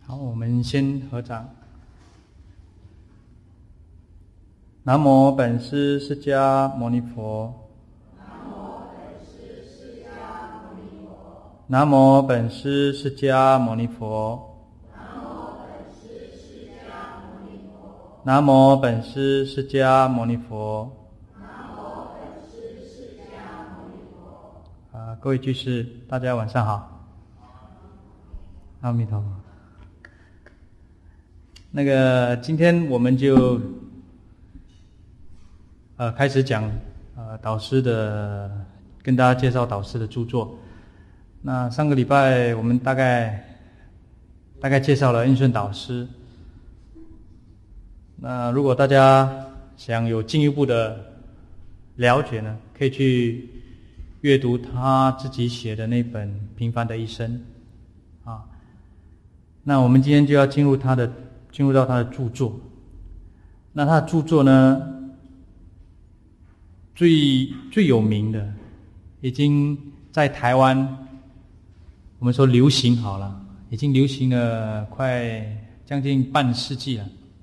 好，我们先合掌。南无本师释迦牟尼佛。南无本师释迦牟尼佛。南无本师释迦牟尼佛。各位居士，大家晚上好。阿弥陀佛。今天我们就开始讲导师的，跟大家介绍导师的著作。那上个礼拜我们大概介绍了印顺导师。那如果大家想有进一步的了解呢，可以去阅读他自己写的那本《平凡的一生》啊。那我们今天就要进入到他的著作。那他的著作呢，最有名的，已经在台湾，我们说流行好了，已经流行了快将近半世纪了。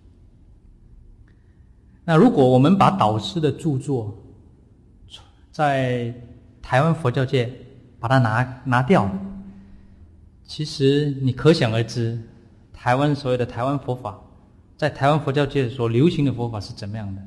那如果我们把导师的著作在台湾佛教界把它拿掉，其实你可想而知，台湾所谓的台湾佛法，在台湾佛教界所流行的佛法是怎么样的。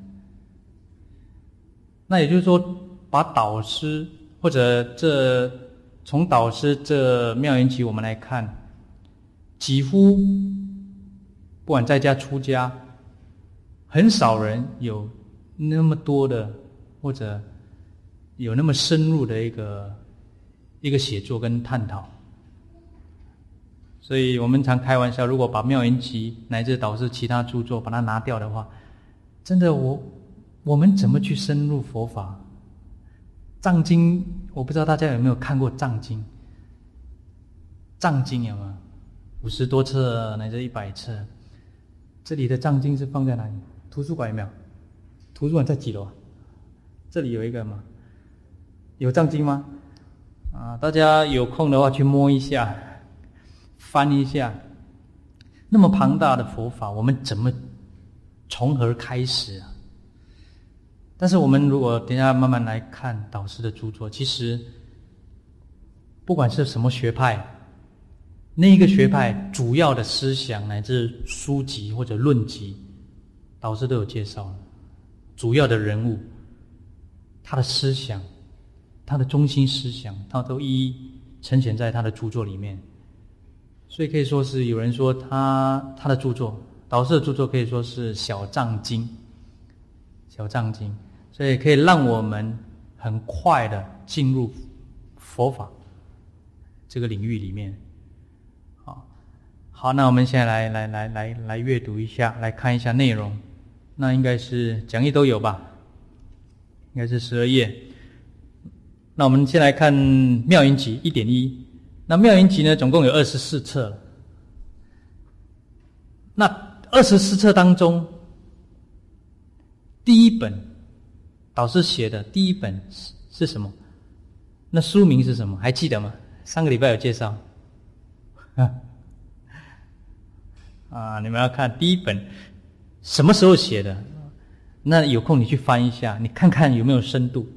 那也就是说，把导师或者从导师这妙缘集我们来看，几乎不管在家出家，很少人有那么多的或者有那么深入的一个写作跟探讨。所以我们常开玩笑，如果把妙缘集乃至导师其他著作把它拿掉的话，真的我们怎么去深入佛法？藏经，我不知道大家有没有看过藏经？藏经有没有50多册乃至100册？这里的藏经是放在哪里？图书馆有没有？图书馆在几楼？这里有一个吗？有藏经吗？大家有空的话去摸一下，翻一下。那么庞大的佛法，我们怎么从何开始啊？但是我们如果等一下慢慢来看导师的著作，其实不管是什么学派，那一个学派主要的思想乃至书籍或者论集，导师都有介绍了。主要的人物，他的思想，他的中心思想，他都一一呈现在他的著作里面。所以可以说是有人说他的著作，导师的著作可以说是小藏经，所以可以让我们很快的进入佛法这个领域里面。好，那我们现在来阅读一下，来看一下内容。那应该是讲义都有吧？应该是12页。那我们先来看妙缘集 1.1。那妙缘集呢，总共有24册了。那24册当中，第一本导师写的第一本是什么？那书名是什么？还记得吗？上个礼拜有介绍。你们要看第一本什么时候写的？那有空你去翻一下，你看看有没有深度，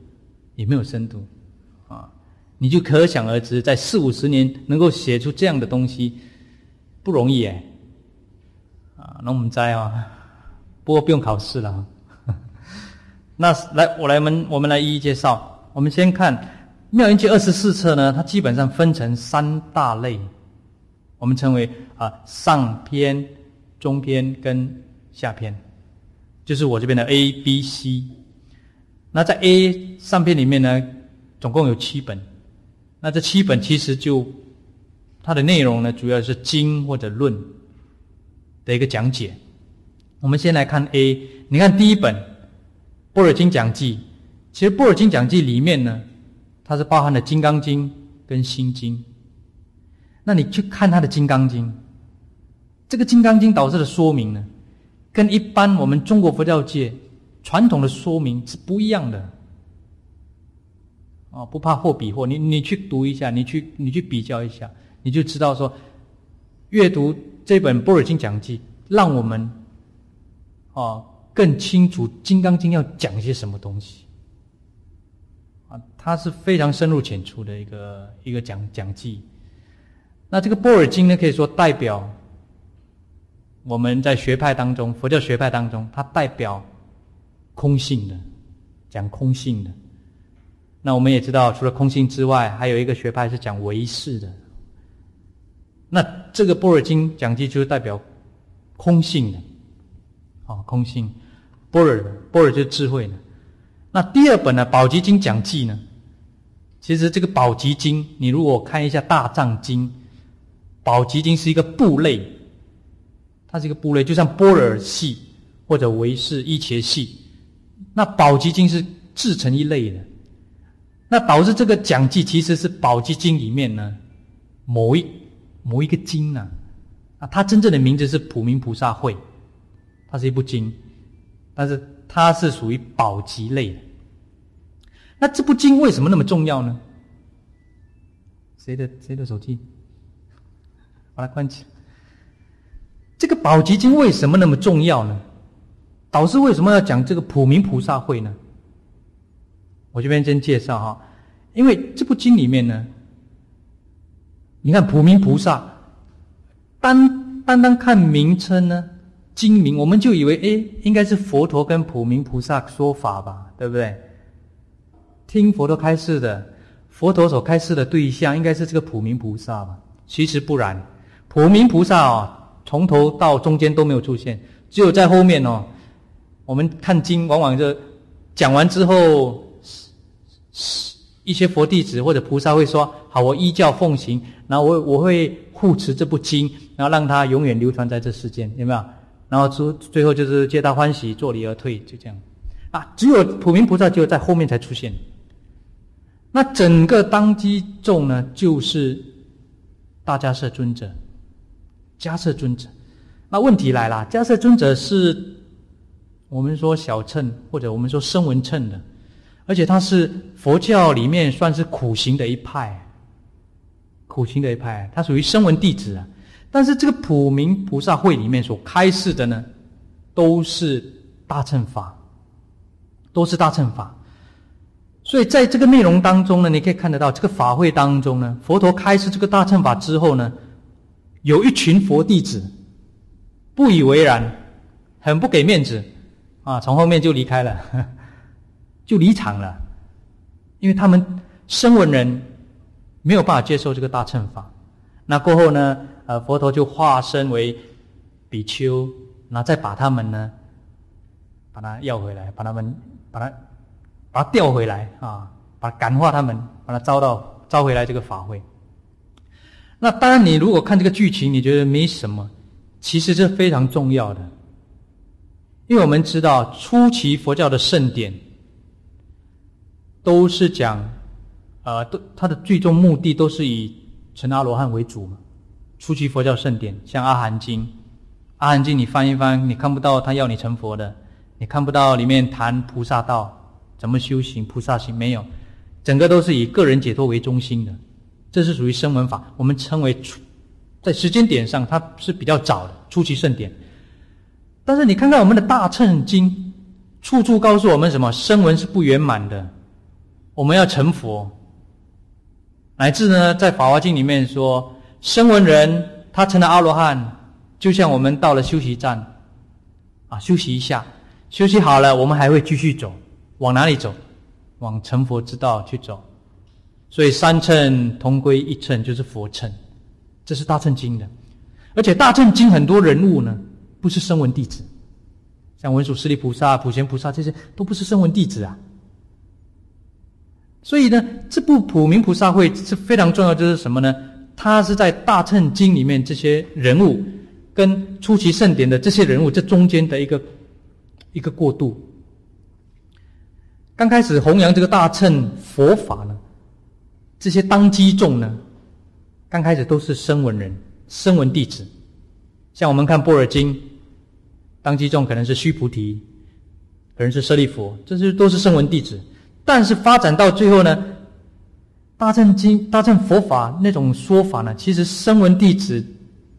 你就可想而知，在40-50年能够写出这样的东西不容易耶。那我们知不过不用考试了。那我们来一一介绍。我们先看妙缘集24册呢，它基本上分成3大类，我们称为上篇、中篇跟下篇，就是我这边的 A、B、C。那在 A 上篇里面呢，总共有7本。那这7本其实它的内容呢，主要是经或者论的一个讲解。我们先来看 A， 你看第一本《般若经讲记》，其实《般若经讲记》里面呢，它是包含了《金刚经》跟《心经》。那你去看它的《金刚经》，这个《金刚经》导师的说明呢，跟一般我们中国佛教界传统的说明是不一样的。不怕货比货，你去读一下，你去比较一下，你就知道说，阅读这本《般若经讲记》，让我们更清楚《金刚经》要讲些什么东西它是非常深入浅出的一个讲记。那这个《般若经》呢，可以说代表我们在学派当中，佛教学派当中，它代表空性的，讲空性的。那我们也知道，除了空性之外，还有一个学派是讲唯识的。那这个《般若经》讲记就是代表空性的，空性，般若的，般若就是智慧的。那第二本呢，《宝积经》讲记呢，其实这个《宝积经》，你如果看一下《大藏经》，《宝积经》是一个部类，它是一个部类，就像般若系或者唯识、一切系，那《宝积经》是自成一类的。那导致这个讲记其实是《宝积经》里面呢某一个经它真正的名字是普明菩萨会，它是一部经，但是它是属于宝积类的。那这部经为什么那么重要呢？谁的手机？把它关起来。这个《宝积经》为什么那么重要呢？导师为什么要讲这个普明菩萨会呢？我这边先介绍因为这部经里面呢，你看普明菩萨，单看名称呢，经名我们就以为应该是佛陀跟普明菩萨说法吧，对不对？听佛陀开示的，佛陀所开示的对象应该是这个普明菩萨吧？其实不然，普明菩萨从头到中间都没有出现，只有在后面我们看经往往就讲完之后，一些佛弟子或者菩萨会说：“好，我依教奉行，然后我会护持这部经，然后让它永远流传在这世间，有没有？然后最后就是皆大欢喜，作礼而退，就这样。只有普明菩萨只有在后面才出现。那整个当机众呢，就是大迦叶尊者，迦叶尊者。那问题来了，迦叶尊者是我们说小乘，或者我们说声闻乘的。而且他是佛教里面算是苦行的一派，他属于声闻弟子但是这个普明菩萨会里面所开示的呢，都是大乘法，所以在这个内容当中呢，你可以看得到这个法会当中呢，佛陀开示这个大乘法之后呢，有一群佛弟子不以为然，很不给面子从后面就离开了。就离场了，因为他们声闻人没有办法接受这个大乘法。那过后呢，佛陀就化身为比丘，然后再把他们呢，把他要回来，把他调回来把他感化他们，把他招回来这个法会。那当然，你如果看这个剧情，你觉得没什么，其实这非常重要的，因为我们知道初期佛教的圣典。都是讲，它的最终目的都是以成阿罗汉为主嘛。初期佛教圣典，像《阿含经》，《阿含经》你翻一翻，你看不到他要你成佛的，你看不到里面谈菩萨道怎么修行菩萨行，没有，整个都是以个人解脱为中心的。这是属于声闻法，我们称为在时间点上它是比较早的初期圣典。但是你看看我们的大乘经，处处告诉我们什么？声闻是不圆满的。我们要成佛，乃至呢，在《法华经》里面说，声闻人他成了阿罗汉，就像我们到了休息站，休息一下，休息好了，我们还会继续走，往哪里走？往成佛之道去走。所以三乘同归一乘，就是佛乘，这是大乘经的。而且大乘经很多人物呢，不是声闻弟子，像文殊师利菩萨、普贤菩萨，这些都不是声闻弟子所以呢，这部普明菩萨会是非常重要，就是什么呢？它是在大乘经里面这些人物跟初期圣典的这些人物这中间的一个过渡。刚开始弘扬这个大乘佛法呢，这些当机众呢，刚开始都是声闻人、声闻弟子。像我们看般若经，当机众可能是须菩提，可能是舍利弗，这些都是声闻弟子。但是发展到最后呢，大乘佛法那种说法呢，其实声闻弟子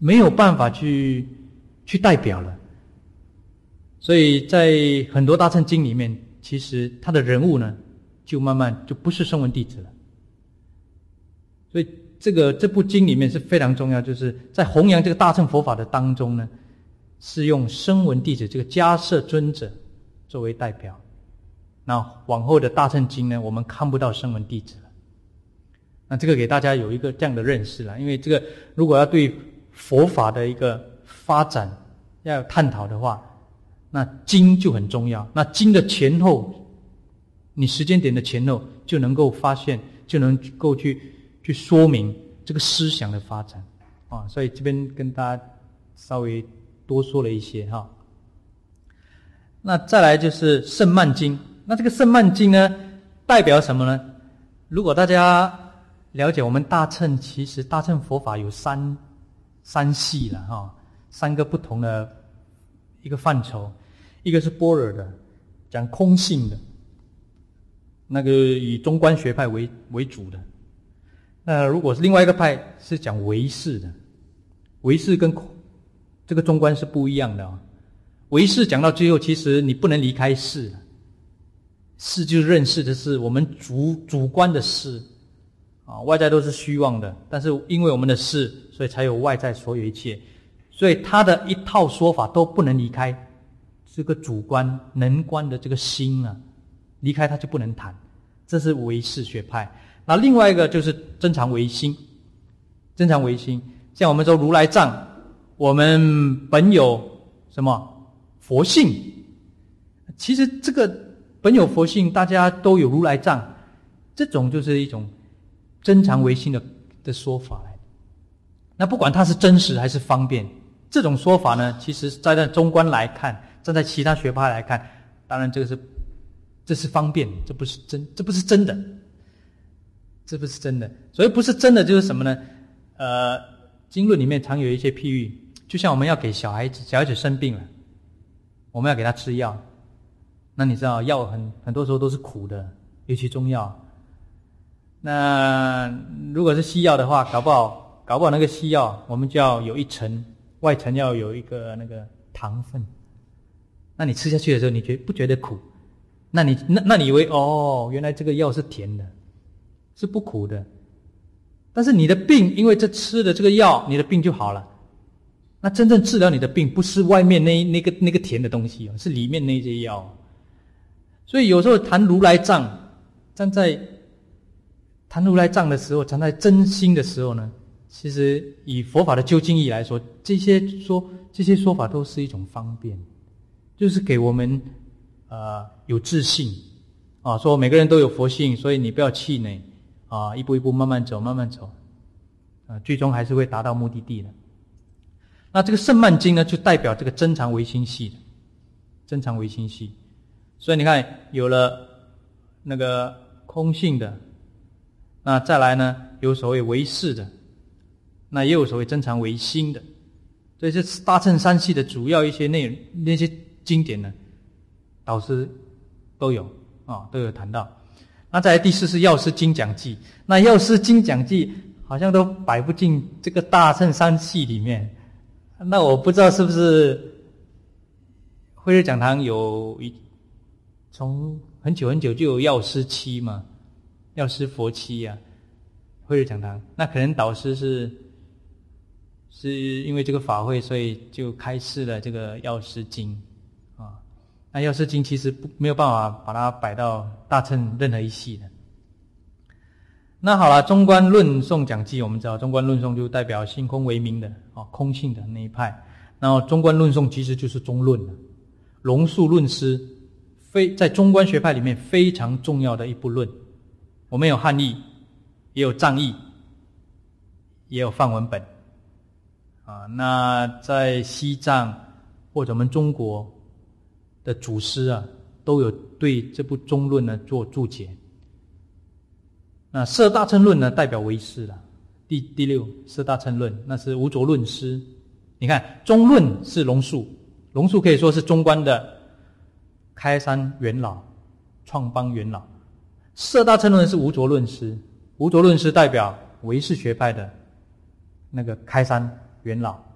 没有办法去代表了。所以在很多大乘经里面，其实他的人物呢，就慢慢就不是声闻弟子了。所以这部经里面是非常重要，就是在弘扬这个大乘佛法的当中呢，是用声闻弟子这个迦摄尊者作为代表。那往后的大乘经呢，我们看不到声闻弟子了。那这个给大家有一个这样的认识了，因为这个如果要对佛法的一个发展要有探讨的话，那经就很重要。那经的前后，你时间点的前后就能够发现，就能够去说明这个思想的发展啊。所以这边跟大家稍微多说了一些哈。那再来就是圣曼经。那这个圣曼经呢，代表什么呢？如果大家了解我们大乘，其实大乘佛法有三系了哈，3个不同的一个范畴。一个是般若的，讲空性的，那个以中观学派为主的。那如果是另外一个派是讲唯识的，唯识跟这个中观是不一样的啊。唯识讲到最后，其实你不能离开识了，识就是认识的是我们主观的识啊，外在都是虚妄的，但是因为我们的识，所以才有外在所有一切，所以他的一套说法都不能离开这个主观能观的这个心啊，离开它就不能谈，这是唯识学派。那另外一个就是真常唯心，真常唯心，像我们说如来藏，我们本有什么佛性，其实这个本有佛性，大家都有如来藏，这种就是一种真常唯心的说法来的。那不管它是真实还是方便，这种说法呢，其实在那中观来看，站在其他学派来看，当然这是方便，这不是真的，这不是真的。所以不是真的就是什么呢？经论里面常有一些譬喻，就像我们要给小孩子生病了，我们要给他吃药，那你知道药很多时候都是苦的，尤其中药。那如果是西药的话，搞不好那个西药我们就要有一层，外层要有一个那个糖分。那你吃下去的时候，你不觉得苦？那你以为原来这个药是甜的，是不苦的。但是你的病，因为这吃的这个药，你的病就好了。那真正治疗你的病，不是外面那个甜的东西哦，是里面那些药。所以有时候谈如来藏，站在谈如来藏的时候，站在真心的时候呢，其实以佛法的究竟义来说，这些说法都是一种方便，就是给我们有自信啊，说每个人都有佛性，所以你不要气馁啊，一步一步慢慢走最终还是会达到目的地的。那这个圣曼经呢，就代表这个真常唯心系的，真常唯心系。所以你看，有了那个空性的，那再来呢，有所谓唯识的，那也有所谓真常唯心的。所以这大乘三系的主要一些内容，那些经典呢，导师都有谈到。那再来第4是药师经讲记，那药师经讲记好像都摆不进这个大乘三系里面。那我不知道是不是慧日讲堂从很久就有药师期嘛，药师佛期啊，慧日讲堂。那可能导师是因为这个法会，所以就开示了这个药师经啊。那药师经其实没有办法把它摆到大乘任何一系的。那好了，中观论颂讲记，我们知道中观论颂就代表性空为名的空性的那一派。然后中观论颂其实就是中论了，龙树论师在中观学派里面非常重要的一部论。我们有汉译，也有藏译，也有梵文本啊。那在西藏或者我们中国的祖师啊，都有对这部中论呢做注解。那摄大乘论呢，代表唯识了。第6摄大乘论，那是无着论师。你看中论是龙树可以说是中观的开山元老、创邦元老。摄大乘论是无着论师，无着论师代表唯识学派的那个开山元老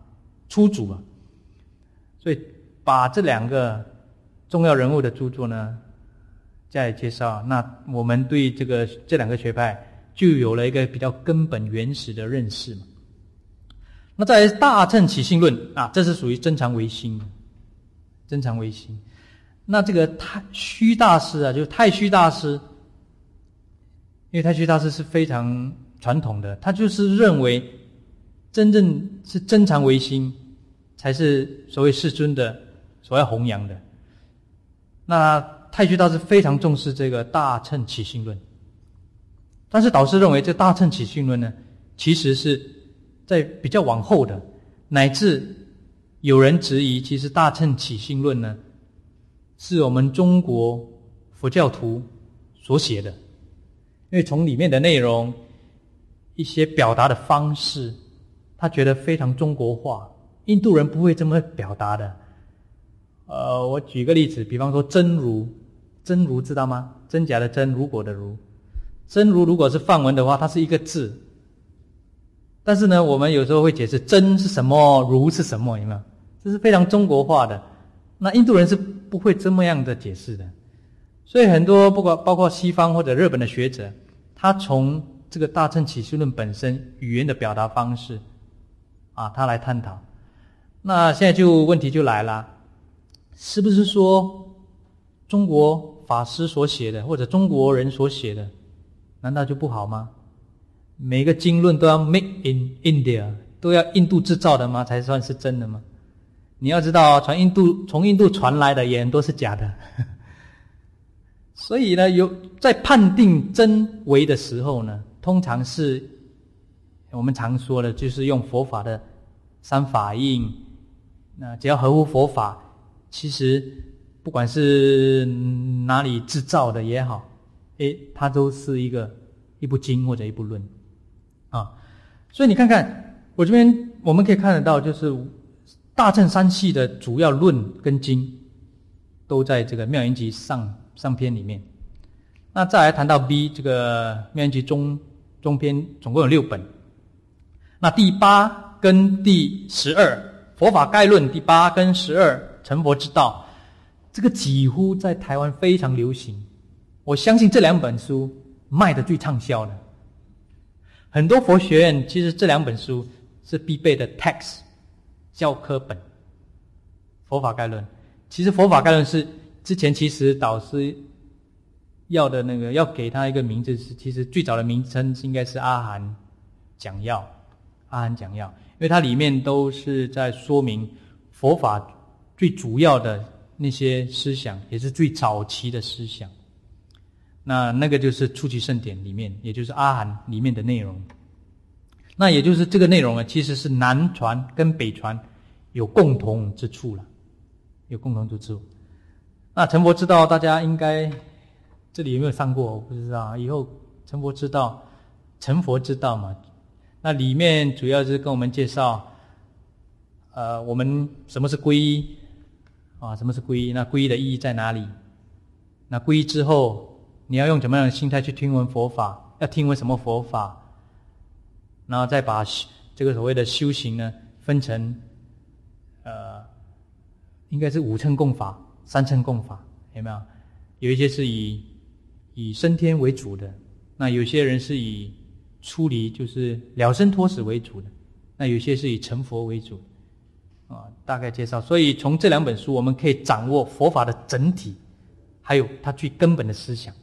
初祖啊。所以把这两个重要人物的著作呢加以介绍，那我们对这两个学派就有了一个比较根本原始的认识嘛。那在大乘起信论啊，这是属于真常唯心的，真常唯心。那这个太虚大师啊，就是太虚大师，因为太虚大师是非常传统的，他就是认为真正是真常唯心才是所谓世尊的所要弘扬的。那太虚大师非常重视这个大乘起信论，但是导师认为这大乘起信论呢，其实是在比较往后的，乃至有人质疑，其实大乘起信论呢是我们中国佛教徒所写的，因为从里面的内容一些表达的方式，他觉得非常中国化，印度人不会这么表达的。我举个例子，比方说真如，真如知道吗？真假的真，如果的如。真如如果是梵文的话，它是一个字，但是呢我们有时候会解释真是什么，如是什么，有没有？这是非常中国化的，那印度人是不会这么样的解释的。所以很多包括西方或者日本的学者，他从这个大乘起信论本身语言的表达方式啊，他来探讨。那现在问题就来了，是不是说中国法师所写的或者中国人所写的难道就不好吗？每个经论都要 make in India， 都要印度制造的吗？才算是真的吗？你要知道从印度传来的也很多是假的所以呢，在判定真伪的时候呢，通常是我们常说的，就是用佛法的三法印，那只要合乎佛法，其实不管是哪里制造的也好，它都是一部经或者一部论啊。所以你看看我这边我们可以看得到，就是大乘三系的主要论跟经都在这个妙严集上篇里面。那再来谈到 B 这个妙严集中篇总共有6本，那第8跟第12佛法概论，第8跟12成佛之道，这个几乎在台湾非常流行。我相信这2本书卖得最畅销的，很多佛学院其实这2本书是必备的 text 教科本。佛法概论，其实佛法概论是之前其实导师要给他一个名字，是其实最早的名称应该是阿含讲要，因为它里面都是在说明佛法最主要的那些思想，也是最早期的思想。那个就是初期圣典里面，也就是阿含里面的内容。那也就是这个内容呢，其实是南传跟北传有共同之处了，有共同之处。那成佛之道大家应该这里有没有上过我不知道，以后成佛之道嘛，那里面主要是跟我们介绍我们什么是皈依啊，什么是皈依，那皈依的意义在哪里，那皈依之后你要用怎么样的心态去听闻佛法，要听闻什么佛法，然后再把这个所谓的修行呢分成应该是5乘共法、3乘共法，有没有？有一些是以升天为主的，那有些人是以出离就是了生脱死为主的，那有些是以成佛为主大概介绍。所以从这2本书我们可以掌握佛法的整体，还有它最根本的思想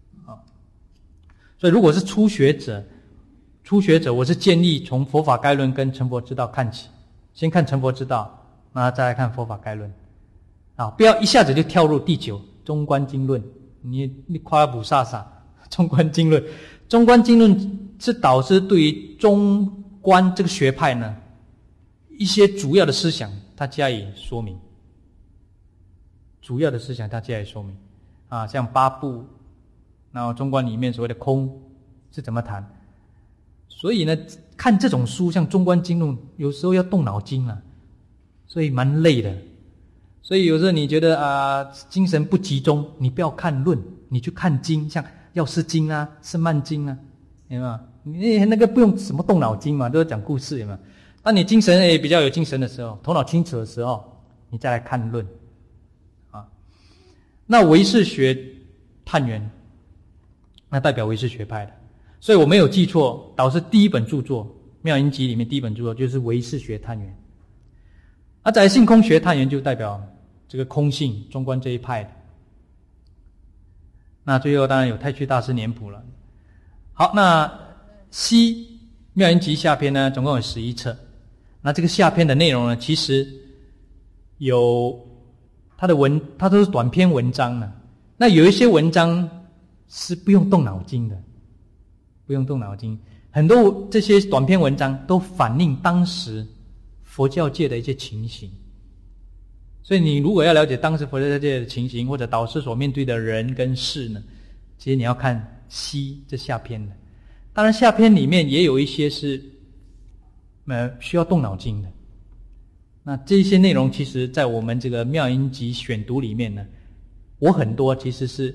所以如果是初学者我是建议从佛法概论跟成佛之道看起，先看成佛之道，那再来看佛法概论不要一下子就跳入第9中观经论，你夸补萨萨中观经论。中观经论是导师对于中观这个学派呢一些主要的思想他加以说明，像8部，然后中观里面所谓的空是怎么谈。所以呢看这种书像中观经论有时候要动脑筋所以蛮累的。所以有时候你觉得精神不集中，你不要看论，你去看经，像药师经圣曼经有没有？你那个不用什么动脑筋嘛，都是讲故事，有没有？ 当你精神也比较有精神的时候，头脑清楚的时候，你再来看论啊。那唯识学探源，那代表唯识学派的，所以我没有记错，导师第一本著作《妙音集》里面第一本著作就是唯识学探源。再来性空学探源就代表这个空性中观这一派的。那最后当然有太虚大师年谱了。好，那西妙音集下篇呢，总共有11册。那这个下篇的内容呢，其实有它都是短篇文章呢。那有一些文章是不用动脑筋的，不用动脑筋。很多这些短篇文章都反映当时佛教界的一些情形。所以你如果要了解当时佛教界的情形，或者导师所面对的人跟事呢，其实你要看西这下篇的。当然下篇里面也有一些是需要动脑筋的。那这些内容其实在我们这个妙音集选读里面呢，我很多其实是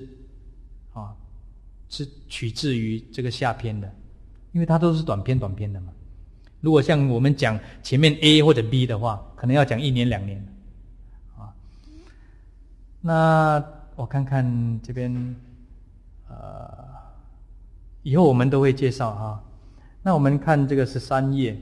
取自于这个下篇的，因为它都是短篇的嘛。如果像我们讲前面 A 或者 B 的话，可能要讲1年2年啊。那我看看这边以后我们都会介绍哈。那我们看这个13页，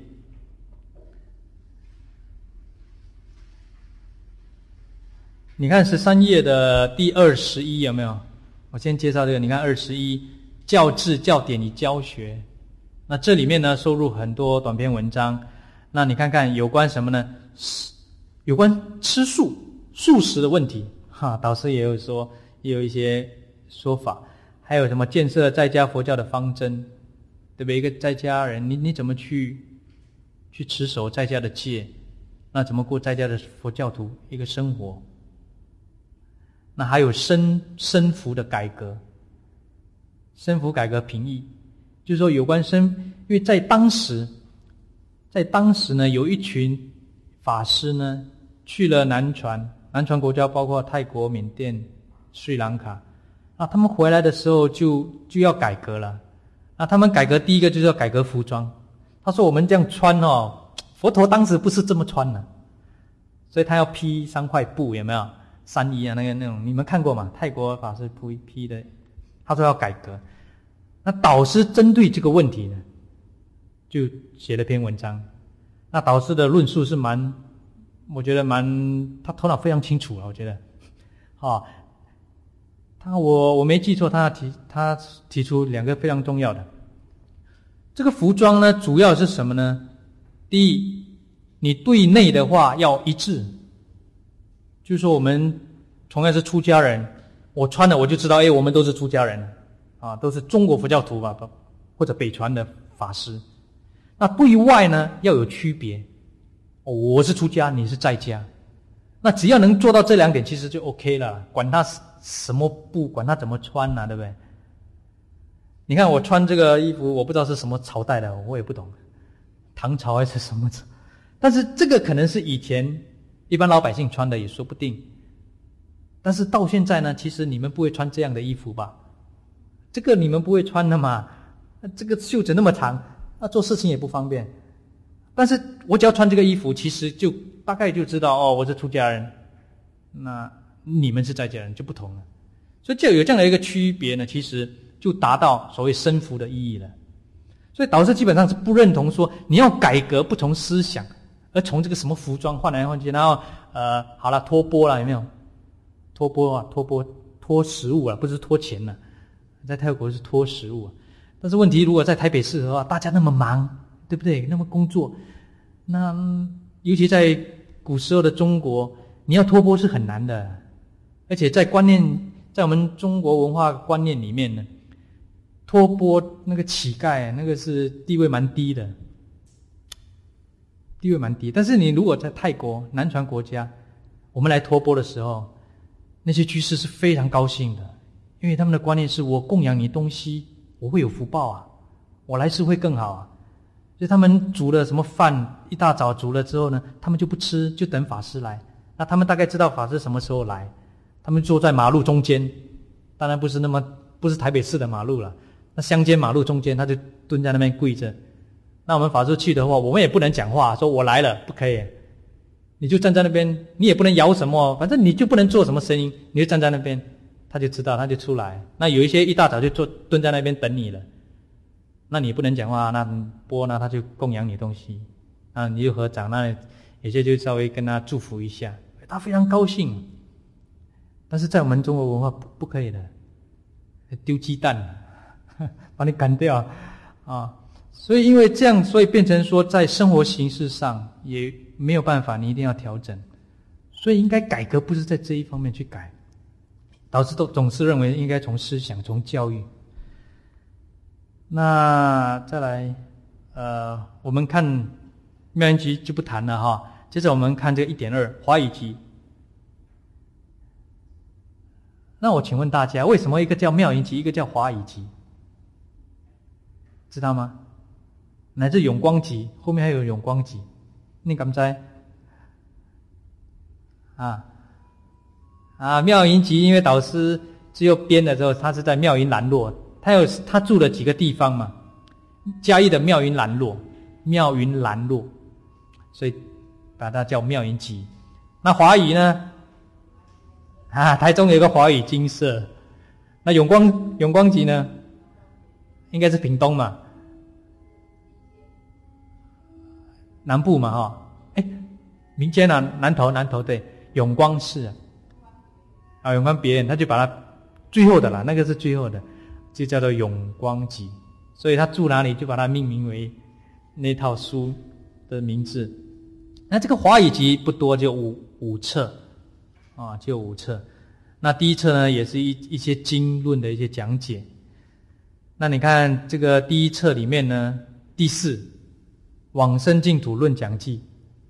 你看13页的第21有没有？我先介绍这个，你看21教制、教典与教学。那这里面呢收录很多短篇文章。那你看看有关什么呢？有关吃素食的问题导师也有一些说法。还有什么建设在家佛教的方针，对不对？一个在家人，你怎么去持守在家的戒？那怎么过在家的佛教徒一个生活？那还有身服的改革，身服改革评议，就是说有关因为在当时呢，有一群法师呢去了南传国家，包括泰国、缅甸、斯里兰卡。他们回来的时候就要改革了。那他们改革第一个就是要改革服装。他说我们这样穿佛陀当时不是这么穿的，所以他要披3块布，有没有？山衣啊，那种你们看过吗？泰国法师披的，他说要改革。那导师针对这个问题呢，就写了篇文章。那导师的论述是我觉得他头脑非常清楚了，我觉得我没记错，他提出2个非常重要的。这个服装呢，主要是什么呢？第一，你对内的话要一致，就是说我们同样是出家人，我穿了我就知道，我们都是出家人都是中国佛教徒吧，或者北传的法师。那对外呢要有区别，我是出家，你是在家。那只要能做到这2点，其实就 OK 了，管他什么布，管他怎么穿对不对？你看我穿这个衣服，我不知道是什么朝代的，我也不懂，唐朝还是什么，但是这个可能是以前一般老百姓穿的也说不定。但是到现在呢，其实你们不会穿这样的衣服吧？这个你们不会穿的嘛，这个袖子那么长，做事情也不方便。但是我只要穿这个衣服，其实就大概就知道我是出家人，那你们是在家人就不同了。所以就有这样的一个区别呢，其实就达到所谓身服的意义了。所以导师基本上是不认同说你要改革不同思想，而从这个什么服装换来换去，然后好了脱钵了，有没有？脱食物不是脱钱了，在泰国是脱食物。但是问题如果在台北市的话，大家那么忙，对不对？那么工作，那尤其在古时候的中国，你要脱钵是很难的。而且在我们中国文化观念里面呢，脱钵那个乞丐那个是地位蛮低的，但是你如果在泰国南传国家，我们来脱钵的时候，那些居士是非常高兴的，因为他们的观念是我供养你东西，我会有福报我来世会更好所以他们煮了什么饭，一大早煮了之后呢，他们就不吃，就等法师来。那他们大概知道法师什么时候来，他们坐在马路中间，当然不是台北市的马路了，那乡间马路中间，他就蹲在那边跪着。 那我们法师去的话，我们也不能讲话，说我来了，不可以。你就站在那边，你也不能摇什么，反正你就不能做什么声音，你就站在那边，他就知道，他就出来。那有一些一大早就蹲在那边等你了，那你不能讲话，那钵呢他就供养你东西，那你就合掌，那有些就稍微跟他祝福一下，他非常高兴。但是在我们中国文化不可以的，丢鸡蛋，把你赶掉啊！所以因为这样，所以变成说在生活形式上也没有办法，你一定要调整。所以应该改革不是在这一方面去改，导师都总是认为应该从思想、从教育。那再来，我们看妙音集就不谈了哈。接着我们看这个 1.2 华语集。那我请问大家，为什么一个叫妙音集，一个叫华语集？知道吗？乃至永光集，后面还有永光集，你敢不知？妙音集，因为导师只有编的时候，他是在妙音兰落，他住了几个地方嘛，嘉义的妙音兰落，所以把它叫妙音集。那华语呢？台中有一个华语精舍。那永光集呢？应该是屏东嘛，南部嘛民间南投对，永光寺永光别人他就把它最后的啦，那个是最后的，就叫做永光集。所以他住哪里就把它命名为那套书的名字。那这个华语集不多，就五册就5册。那第一册呢，也是一些经论的一些讲解。那你看这个第一册里面呢，第4往生净土论讲记，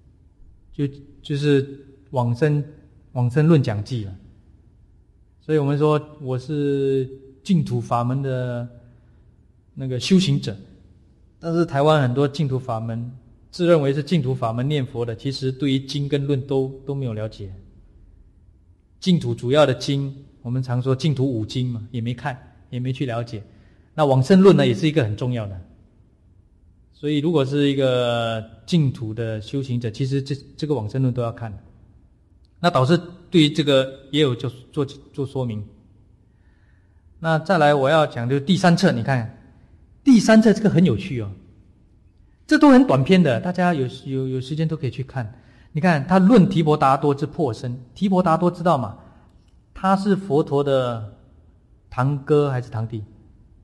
就是往生论讲记了。所以我们说我是净土法门的那个修行者，但是台湾很多净土法门自认为是净土法门念佛的，其实对于经跟论都没有了解。净土主要的经，我们常说净土5经嘛，也没看，也没去了解。那往生论呢，也是一个很重要的。所以如果是一个净土的修行者，其实这个往生论都要看。那导师对于这个也有就做说明。那再来我要讲就是第3册，你看第3册这个很有趣这都很短篇的，大家有时间都可以去看。你看他论提婆达多之破身，提婆达多知道吗？他是佛陀的堂哥还是堂弟？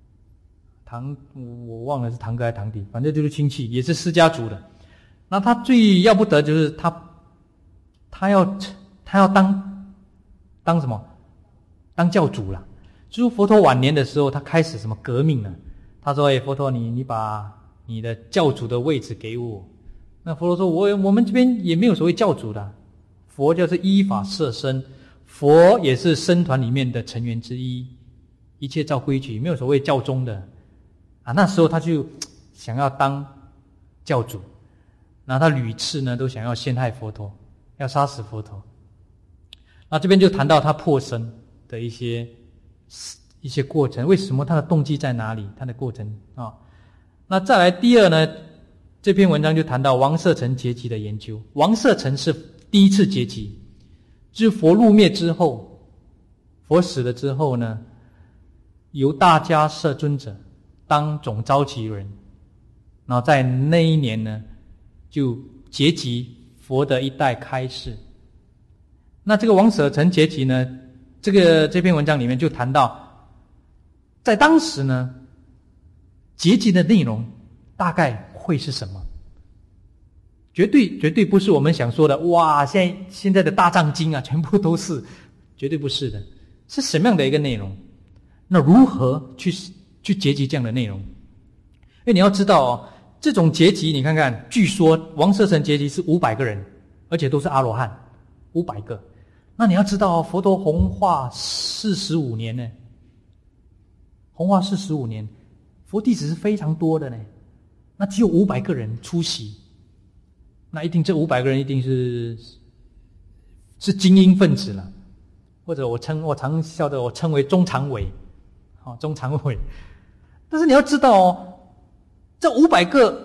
我忘了是堂哥还是堂弟，反正就是亲戚，也是释迦族的。那他最要不得就是他要当什么？当教主了。就是佛陀晚年的时候，他开始什么革命了？他说：“佛陀，你把你的教主的位置给我。”那佛陀说：“我们这边也没有所谓教主的，佛就是依法摄身，佛也是僧团里面的成员之一，一切照规矩，没有所谓教宗的。”那时候他就想要当教主，那他屡次呢都想要陷害佛陀，要杀死佛陀。那这边就谈到他破身的一些过程，为什么他的动机在哪里？他的过程那再来第2呢，这篇文章就谈到王舍城结集的研究。王舍城是第一次结集，就是佛入灭之后，佛死了之后呢，由大迦摄尊者当总召集人，然后在那一年呢，就结集佛的一代开示。那这个王舍城结集呢，这篇文章里面就谈到，在当时呢，结集的内容大概会是什么？绝对不是我们想说的哇，现在的大藏经全部都是，绝对不是的。是什么样的一个内容？那如何去结集这样的内容？因为你要知道这种结集，你看看，据说王舍城结集是500个人，而且都是阿罗汉，500个。那你要知道佛陀弘化45年呢，弘化45年，佛弟子是非常多的呢。那只有500个人出席，那一定这500个人一定是精英分子了，或者我常笑的，我称为中常委，中常委。但是你要知道这500个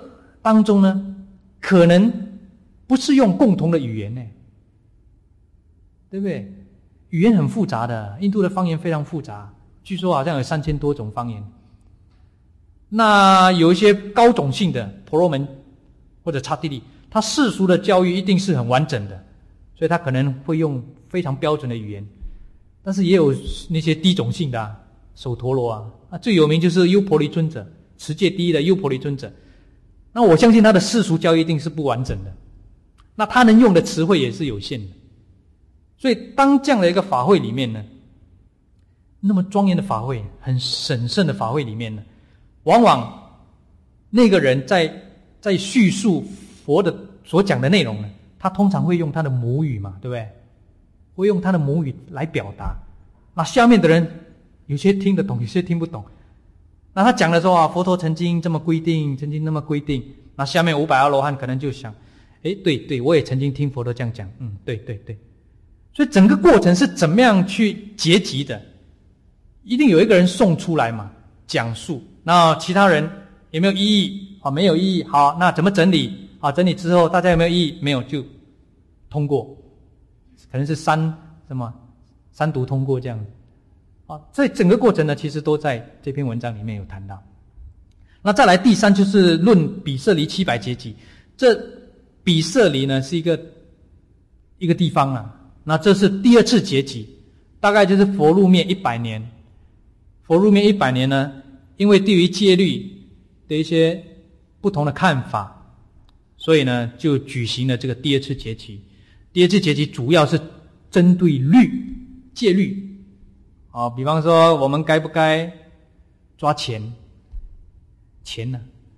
当中呢，可能不是用共同的语言呢，对不对？语言很复杂的，印度的方言非常复杂，据说好像有3000多种方言。那有一些高种姓的婆罗门或者刹帝利，他世俗的教育一定是很完整的，所以他可能会用非常标准的语言。但是也有那些低种姓的首陀罗最有名就是优婆离尊者，持戒第一的优婆离尊者。那我相信他的世俗教育一定是不完整的，那他能用的词汇也是有限的。所以当这样的一个法会里面呢，那么庄严的法会，很神圣的法会里面呢，往往那个人在叙述佛的所讲的内容呢，他通常会用他的母语嘛，对不对？会用他的母语来表达。那下面的人有些听得懂，有些听不懂。那他讲的时候佛陀曾经这么规定，曾经那么规定。那下面500阿罗汉可能就想，对，我也曾经听佛陀这样讲，对。所以整个过程是怎么样去结集的？一定有一个人送出来嘛，讲述。那其他人有没有异议？没有异议。好，那怎么整理？整理之后大家有没有异议？没有，就通过。可能是三读通过这样。这整个过程呢，其实都在这篇文章里面有谈到。那再来第3就是论比舍离700结集。这比舍离呢是一个地方啊。那这是第2次结集，大概就是佛入灭100年。佛入灭100年呢，因为对于戒律的一些不同的看法，所以呢就举行了这个第2次结集。第2次结集主要是针对戒律比方说我们该不该抓钱呢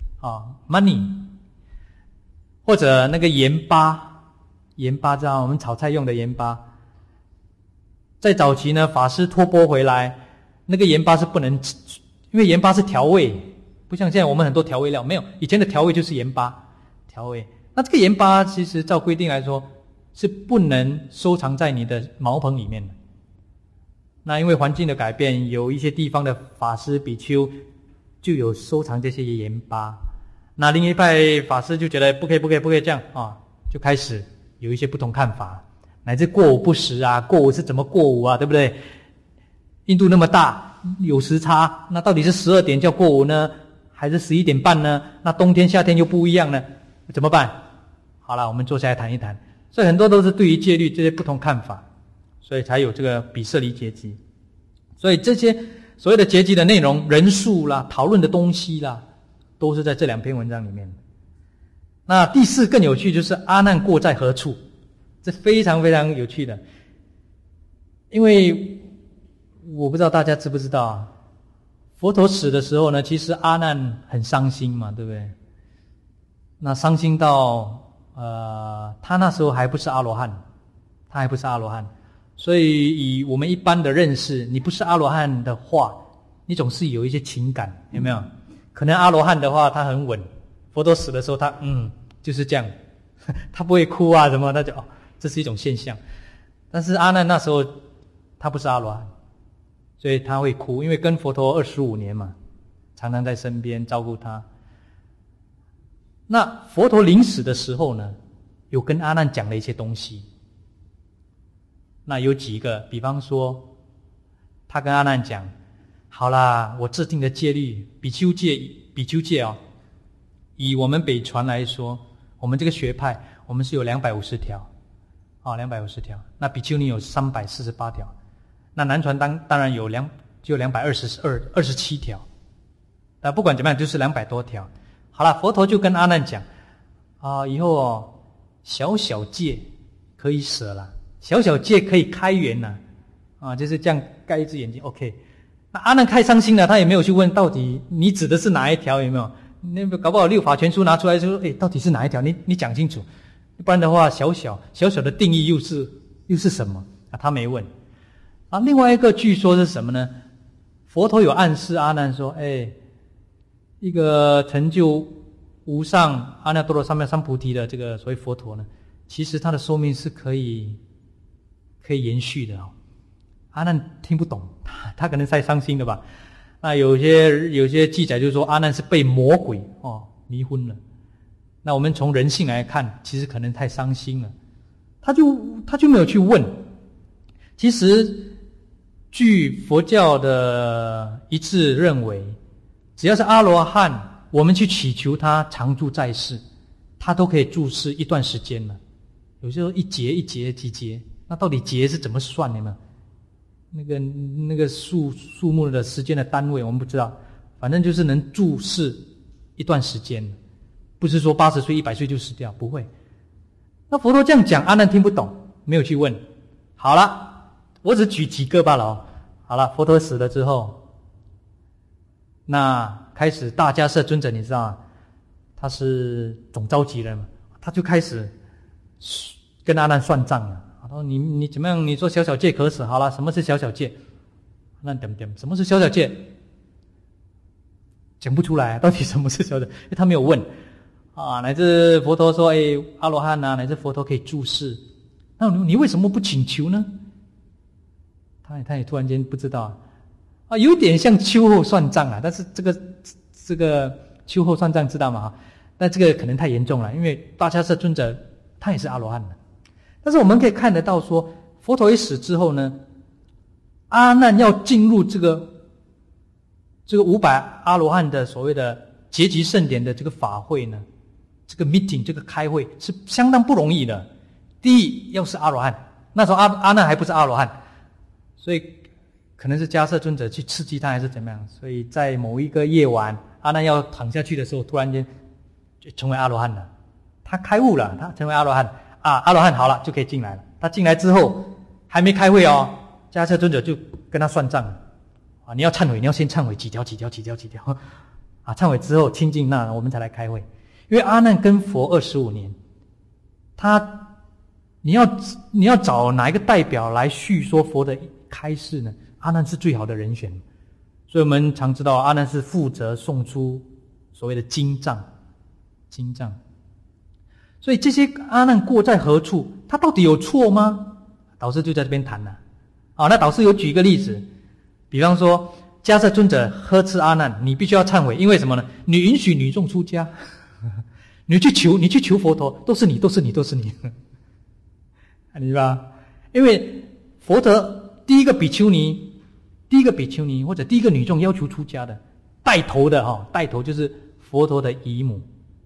money， 或者那个盐巴知道我们炒菜用的盐巴，在早期呢法师托钵回来，那个盐巴是不能吃，因为盐巴是调味，不像现在我们很多调味料，没有，以前的调味就是盐巴调味。那这个盐巴其实照规定来说是不能收藏在你的茅棚里面的。那因为环境的改变，有一些地方的法师比丘就有收藏这些盐巴，那另一派法师就觉得不可以这样就开始有一些不同看法，乃至过午不食过午是怎么过午对不对？印度那么大，有时差，那到底是12点叫过午呢，还是11点半呢？那冬天夏天又不一样呢，怎么办？好了，我们坐下来谈一谈。所以很多都是对于戒律这些不同看法，所以才有这个比舍离结集。所以这些所谓的结集的内容、人数啦、讨论的东西啦，都是在这2篇文章里面。那第4更有趣，就是阿难过在何处，这非常非常有趣的。因为我不知道大家知不知道佛陀死的时候呢，其实阿难很伤心嘛，对不对？那伤心到他那时候还不是阿罗汉，所以以我们一般的认识，你不是阿罗汉的话，你总是有一些情感，有没有？可能阿罗汉的话他很稳，佛陀死的时候他就是这样，他不会哭什么，他就这是一种现象。但是阿难那时候他不是阿罗汉，所以他会哭，因为跟佛陀25年嘛，常常在身边照顾他。那佛陀临死的时候呢，有跟阿难讲了一些东西。那有几个，比方说他跟阿难讲，好啦，我制定的戒律，比丘戒以我们北传来说，我们这个学派我们是有250条，250条。那比丘尼有348条，那南传当然有就227条。那不管怎么样，就是200多条。好了，佛陀就跟阿难讲以后小小戒可以舍了，小小戒可以开源了就是这样盖一只眼睛 OK。 那阿难太伤心了，他也没有去问到底你指的是哪一条，有没有？那搞不好六法全书拿出来说到底是哪一条，你讲清楚，不然的话小小的定义又是什么他没问另外一个据说是什么呢？佛陀有暗示阿难说一个成就无上阿耨多罗三藐三菩提的这个所谓佛陀呢，其实他的寿命是可以延续的阿难听不懂，他可能太伤心了吧。那有些记载就是说阿难是被魔鬼迷昏了， 那我们从人性来看，其实可能太伤心了，他就没有去问。其实据佛教的一致认为，只要是阿罗汉，我们去祈求他常住在世，他都可以住世一段时间了。有时候一劫一劫几劫，那到底劫是怎么算的呢？那个数目的时间的单位我们不知道，反正就是能住世一段时间，不是说80岁100岁就死掉，不会。那佛陀这样讲，阿难听不懂，没有去问。好了，我只举几个罢了哦。好了，佛陀死了之后，那开始大迦叶尊者，你知道吗？他是总召集人嘛，他就开始跟阿难算账了。他说你怎么样？你说小小戒可死，好了，什么是小小戒？那什么是小小戒？讲不出来，到底什么是小小？因为他没有问啊。乃至佛陀说：“阿罗汉啊，乃至佛陀可以住世，那你为什么不请求呢？”他也突然间不知道啊，有点像秋后算账啊。但是这个秋后算账知道吗？但这个可能太严重了，因为大迦叶尊者他也是阿罗汉的。但是我们可以看得到说，佛陀一死之后呢，阿难要进入这个500阿罗汉的所谓的结集盛典的这个法会呢，这个 meeting 这个开会是相当不容易的。第一，要是阿罗汉，那时候阿难还不是阿罗汉，所以可能是迦叶尊者去刺激他还是怎么样，所以在某一个夜晚，阿难要躺下去的时候，突然间就成为阿罗汉了。他开悟了，他成为阿罗汉啊，阿罗汉好了就可以进来了。他进来之后还没开会哦，迦叶尊者就跟他算账啊，你要忏悔，你要先忏悔几条啊，忏悔之后清净，那我们才来开会。因为阿难跟佛25年，你要找哪一个代表来叙说佛的开示呢？阿难是最好的人选。所以我们常知道阿难是负责送出所谓的经藏。所以这些阿难过在何处，他到底有错吗？导师就在这边谈了。那导师有举一个例子，比方说迦叶尊者呵斥阿难，你必须要忏悔，因为什么呢？你允许女众出家，你去求佛陀，都是你，你知道？因为佛陀第一个比丘尼或者第一个女众要求出家的带头就是佛陀的姨母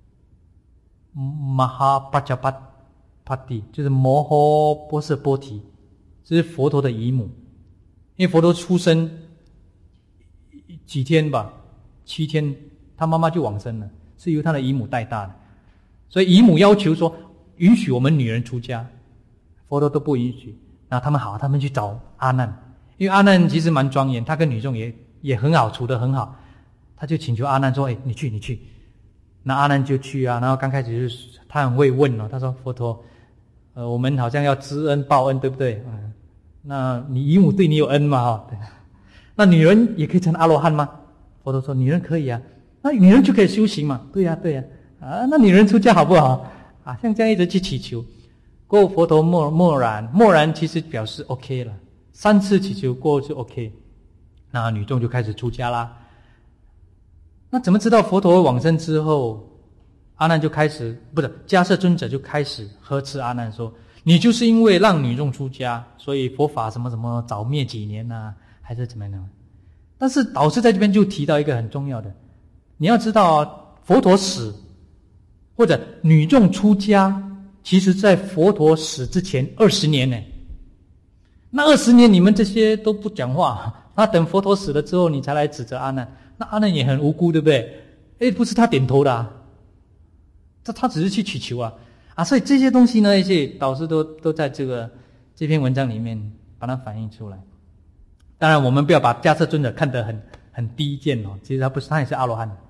Mahapajapati， 就是摩诃波舍波提，这是佛陀的姨母。因为佛陀出生几天吧，7天，他妈妈就往生了，是由他的姨母带大的。所以姨母要求说，允许我们女人出家，佛陀都不允许。那他们去找阿难，因为阿难其实蛮庄严，他跟女众也很好，处得很好。他就请求阿难说：“你去。”那阿难就去啊。然后刚开始就是他很会问他说：“佛陀，我们好像要知恩报恩，对不对？那你姨母对你有恩嘛？对。那女人也可以成阿罗汉吗？”佛陀说：“女人可以啊。那女人就可以修行嘛？对呀。那女人出家好不好？像这样一直去祈求。过后佛陀默然，其实表示 OK 了。3次祈求过后就 OK， 那女众就开始出家啦。那怎么知道佛陀往生之后，阿难就开始迦叶尊者就开始呵斥阿难说：“你就是因为让女众出家，所以佛法什么什么早灭几年啊，还是怎么样？”但是导师在这边就提到一个很重要的，你要知道佛陀死或者女众出家，其实在佛陀死之前20年呢。那20年你们这些都不讲话，那等佛陀死了之后，你才来指责阿难。那阿难也很无辜，对不对？不是他点头的啊，他只是去祈求啊。所以这些东西呢，一些导师都在这篇文章里面把它反映出来。当然，我们不要把迦叶尊者看得很低贱哦，其实他不是，他也是阿罗汉。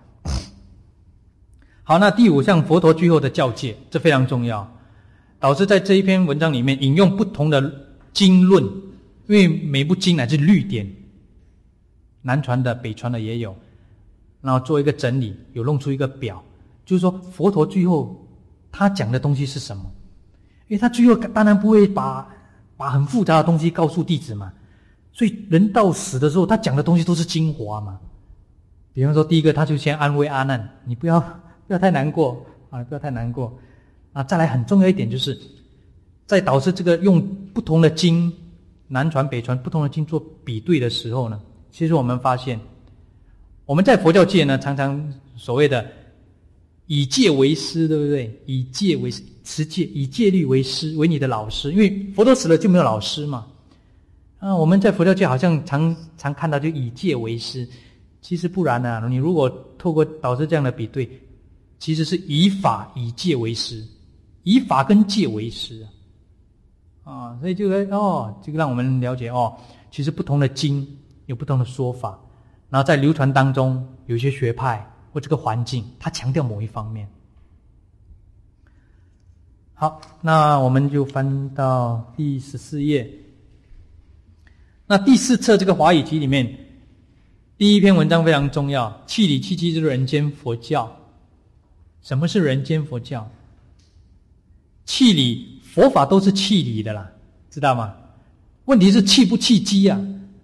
好，那第5项佛陀最后的教戒，这非常重要。导师在这一篇文章里面引用不同的经论，因为每部经乃至律典，南传的、北传的也有，然后做一个整理，有弄出一个表，就是说佛陀最后他讲的东西是什么。因为他最后当然不会把很复杂的东西告诉弟子嘛，所以人到死的时候，他讲的东西都是精华嘛。比方说第一个，他就先安慰阿难，你不要太难过啊，不要太难过啊。再来很重要一点就是，在导师这个用不同的经，南传北传不同的经做比对的时候呢，其实我们发现，我们在佛教界呢，常常所谓的以戒为师，对不对？以戒为师，持戒，以戒律为师，为你的老师。因为佛陀死了就没有老师嘛。啊，我们在佛教界好像常看到就以戒为师，其实不然啊。你如果透过导师这样的比对，其实是以法以戒为师，以法跟戒为师啊。所以这个让我们了解其实不同的经有不同的说法，然后在流传当中有一些学派或这个环境，它强调某一方面。好，那我们就翻到第14页。那第4册这个华语集里面，第一篇文章非常重要，契理契机之人间佛教。什么是人间佛教？契理，佛法都是契理的啦，知道吗？问题是契不契机啊？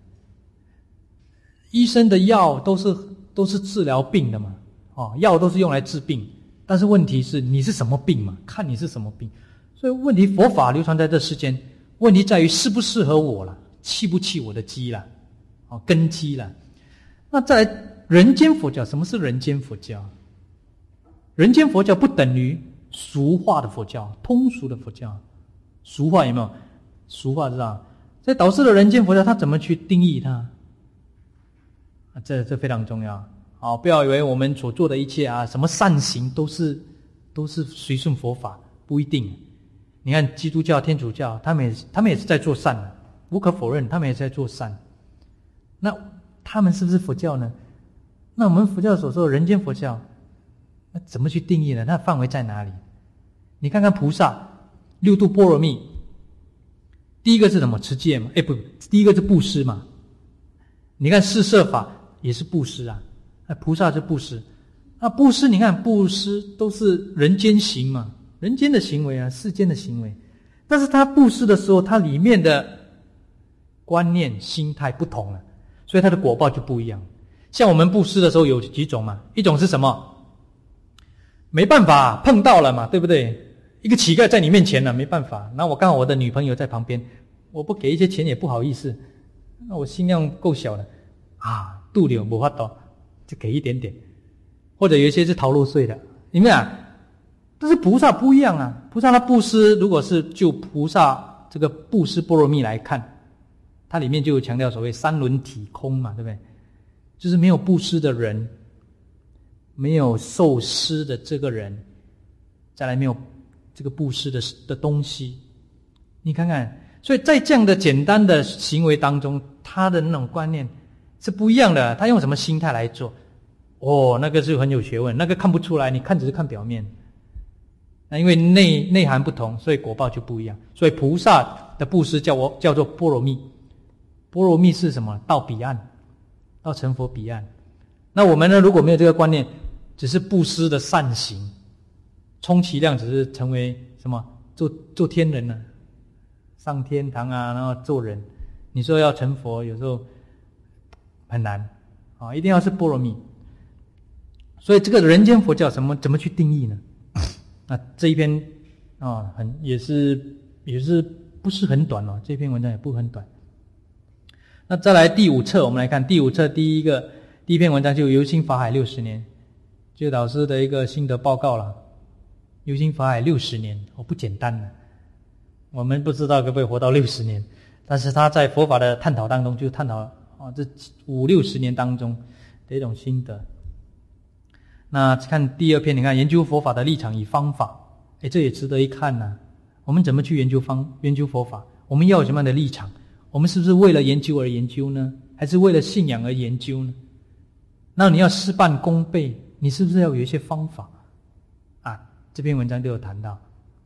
医生的药都是治疗病的嘛，药都是用来治病，但是问题是你是什么病嘛？看你是什么病。所以问题佛法流传在这世间，问题在于适不适合我了，契不契我的机了，根基了。那再来人间佛教，什么是人间佛教？人间佛教不等于俗化的佛教，通俗的佛教。俗化有没有？俗化知道？在导师的人间佛教，他怎么去定义它？这非常重要。不要以为我们所做的一切什么善行都是随顺佛法，不一定。你看基督教、天主教，他们也是在做善的，无可否认，他们也是在做善。那他们是不是佛教呢？那我们佛教所说的人间佛教，那怎么去定义呢？它的范围在哪里？你看看菩萨六度波罗蜜，第一个是什么？持戒嘛？第一个是布施嘛。你看四摄法也是布施啊，菩萨是布施。那布施，你看布施都是人间行嘛，人间的行为世间的行为。但是他布施的时候，他里面的观念心态不同了，所以他的果报就不一样。像我们布施的时候有几种嘛？一种是什么？没办法，碰到了嘛，对不对？一个乞丐在你面前了，没办法。那我刚好我的女朋友在旁边，我不给一些钱也不好意思，那我心量够小了度了没法到，就给一点点。或者有一些是逃漏税的，你们但是菩萨不一样啊。菩萨他布施，如果是就菩萨这个布施波罗蜜来看，它里面就有强调所谓三轮体空嘛，对不对？就是没有布施的人，没有受施的这个人，再来没有这个布施的东西，你看看。所以在这样的简单的行为当中，他的那种观念是不一样的。他用什么心态来做？那个是很有学问，那个看不出来，你看只是看表面。那因为内涵不同，所以果报就不一样。所以菩萨的布施叫做波罗蜜。波罗蜜是什么？到彼岸，到成佛彼岸。那我们呢，如果没有这个观念，只是布施的善行，充其量只是成为什么？做天人呢，上天堂然后做人。你说要成佛，有时候很难一定要是波罗蜜。所以这个人间佛教怎么去定义呢？那这一篇也是不是很短这篇文章也不很短。那再来第5册，我们来看第5册第一篇文章，就游心法海60年，就导师的一个心得报告了。游心法海60年不简单了，我们不知道可不可以活到60年，但是他在佛法的探讨当中就探讨这50-60年当中的一种心得。那看第2篇，你看研究佛法的立场与方法，这也值得一看啊。我们怎么去研究佛法？我们要有什么样的立场？我们是不是为了研究而研究呢？还是为了信仰而研究呢？那你要事半功倍，你是不是要有一些方法这篇文章就有谈到。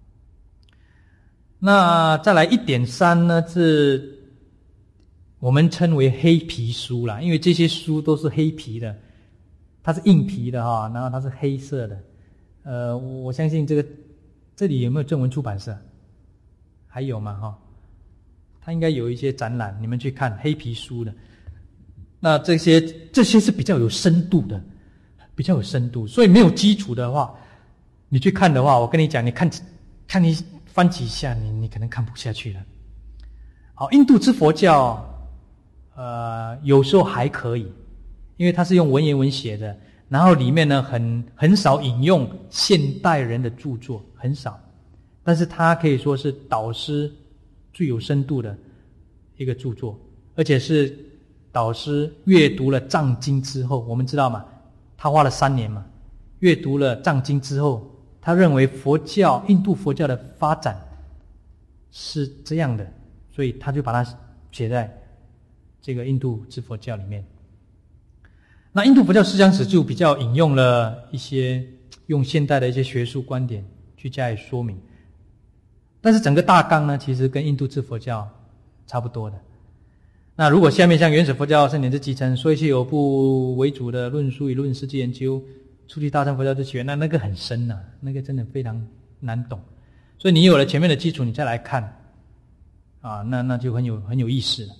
那再来 1.3 呢，是我们称为黑皮书啦，因为这些书都是黑皮的，它是硬皮的然后它是黑色的。我相信这里有没有正文出版社？还有吗它应该有一些展览，你们去看黑皮书的。那这些是比较有深度的，所以没有基础的话， 你去看的话，我跟你讲，你看你翻几下，你可能看不下去了。好，印度之佛教，有时候还可以，因为它是用文言文写的，然后里面呢很少引用现代人的著作，很少，但是它可以说是导师最有深度的一个著作，而且是导师阅读了藏经之后，我们知道嘛，他花了3年嘛，阅读了藏经之后，他认为印度佛教的发展是这样的，所以他就把它写在这个印度之佛教里面。那印度佛教思想史就比较引用了一些用现代的一些学术观点去加以说明，但是整个大纲呢，其实跟印度之佛教差不多的。那如果下面像原始佛教、圣典之集成、说一切有部为主的论述与论事之研究、初期大乘佛教之起源，那个很深啊，那个真的非常难懂。所以你有了前面的基础，你再来看啊，那就很有意思了。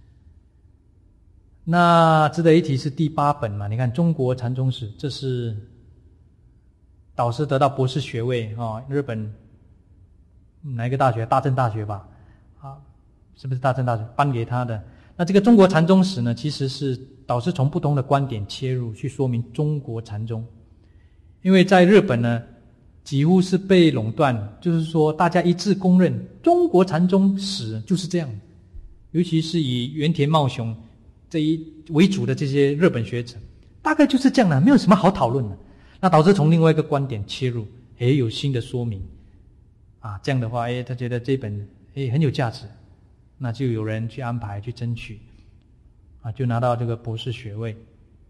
那值得一提是第8本嘛，你看《中国禅宗史》，这是导师得到博士学位啊，日本哪一个大学？大正大学吧，啊，是不是大正大学颁给他的？那这个《中国禅宗史》呢，其实是导师从不同的观点切入去说明中国禅宗，因为在日本呢，几乎是被垄断，就是说大家一致公认中国禅宗史就是这样，尤其是以原田茂雄为主的这些日本学者，大概就是这样的，没有什么好讨论的。那导致从另外一个观点切入，有新的说明啊，这样的话，他觉得这本很有价值，那就有人去安排去争取啊，就拿到这个博士学位。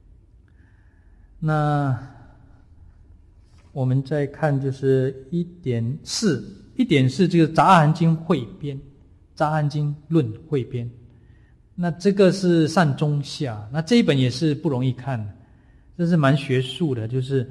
那我们再看就是1.4这个《杂阿含经汇编》，《杂阿含经论汇编》。那这个是上中下，那这一本也是不容易看，这是蛮学术的，就是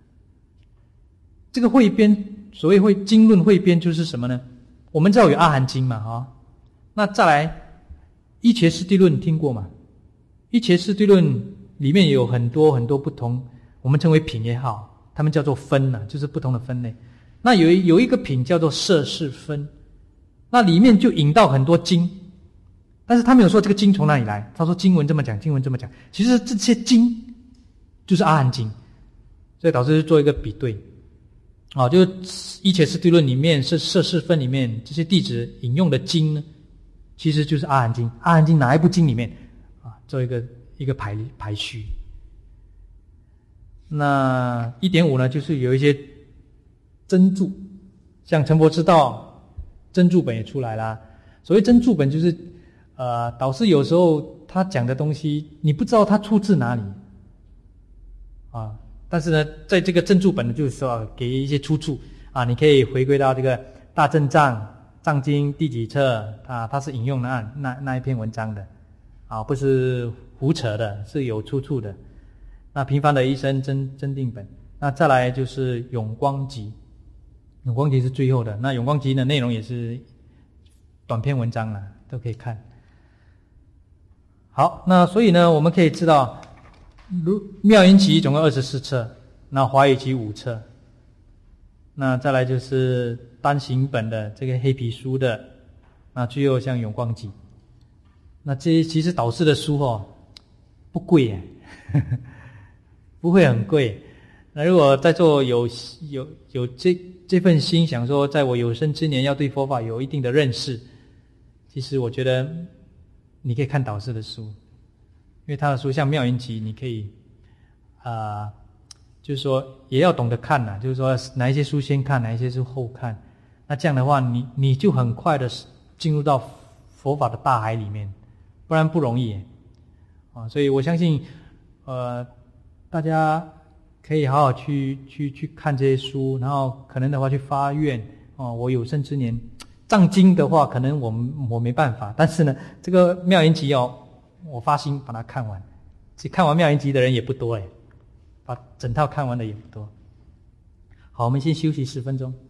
这个汇编，所谓经论汇编就是什么呢？我们知道有阿含经嘛，那再来一切师地论听过吗？一切师地论里面有很多很多不同，我们称为品也好，他们叫做分啊，就是不同的分类。那有一个品叫做摄事分，那里面就引到很多经。但是他没有说这个经从哪里来，他说经文这么讲，经文这么讲，其实这些经就是阿含经，所以导师做一个比对，就是一切师地论里面是摄事分里面这些弟子引用的经呢，其实就是阿含经，阿含经哪一部经里面啊，做一个排序。那 1.5 呢，就是有一些真注，像成佛之道真注本也出来啦。所谓真注本就是导师有时候他讲的东西你不知道他出自哪里啊，但是呢在这个真注本呢，就是说给一些出处啊，你可以回归到这个大正藏经第几册啊，它是引用的那一篇文章的啊，不是胡扯的，是有出处的。那平凡的一生真定本，那再来就是永光集，永光集是最后的，那永光集的内容也是短篇文章啦，都可以看。好，那所以呢，我们可以知道，妙音集总共24册，那华语集5册，那再来就是单行本的这个黑皮书的，那最后像永光集，那这些其实导师的书不贵耶，不会很贵。那如果在座有这份心，想说在我有生之年要对佛法有一定的认识，其实我觉得你可以看导师的书，因为他的书像妙音集，你可以就是说也要懂得看啦，就是说哪一些书先看，哪一些书后看，那这样的话你就很快的进入到佛法的大海里面，不然不容易所以我相信大家可以好好去看这些书，然后可能的话去发愿我有生之年藏经的话，可能我没办法，但是呢，这个妙音集我发心把它看完。其实看完妙音集的人也不多把整套看完的也不多。好，我们先休息10分钟。